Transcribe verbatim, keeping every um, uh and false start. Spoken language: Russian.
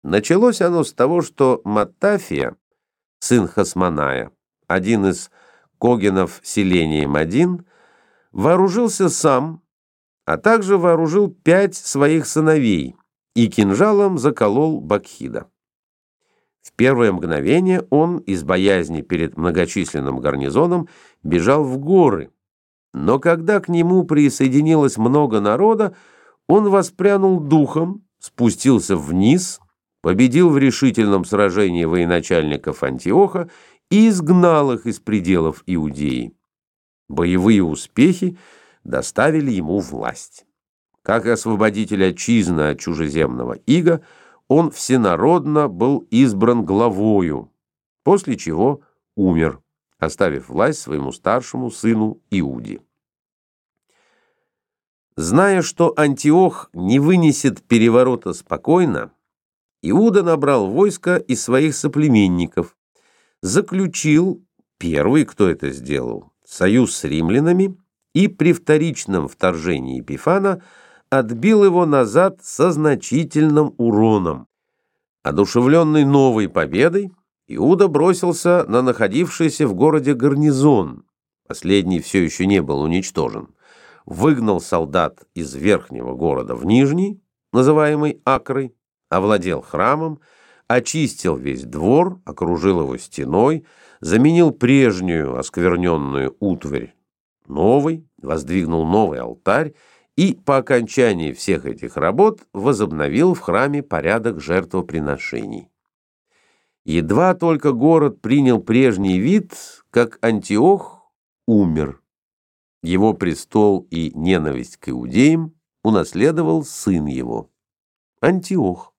Началось оно с того, что Маттафия, сын Хасмоная, один из когенов селением один, вооружился сам, а также вооружил пять своих сыновей и кинжалом заколол Бакхида. В первое мгновение он, из боязни перед многочисленным гарнизоном, бежал в горы, но когда к нему присоединилось много народа, он воспрянул духом, спустился вниз, победил в решительном сражении военачальников Антиоха и изгнал их из пределов Иудеи. Боевые успехи доставили ему власть. Как освободитель отчизны от чужеземного ига, он всенародно был избран главою, после чего умер, оставив власть своему старшему сыну Иуде. Зная, что Антиох не вынесет переворота спокойно, Иуда набрал войско из своих соплеменников, заключил, первый, кто это сделал, союз с римлянами и при вторичном вторжении Эпифана отбил его назад со значительным уроном. Одушевленный новой победой, Иуда бросился на находившийся в городе гарнизон, последний все еще не был уничтожен, выгнал солдат из верхнего города в нижний, называемый Акрой, овладел храмом, очистил весь двор, окружил его стеной, заменил прежнюю оскверненную утварь новой, воздвигнул новый алтарь и по окончании всех этих работ возобновил в храме порядок жертвоприношений. Едва только город принял прежний вид, как Антиох умер. Его престол и ненависть к иудеям унаследовал сын его, Антиох.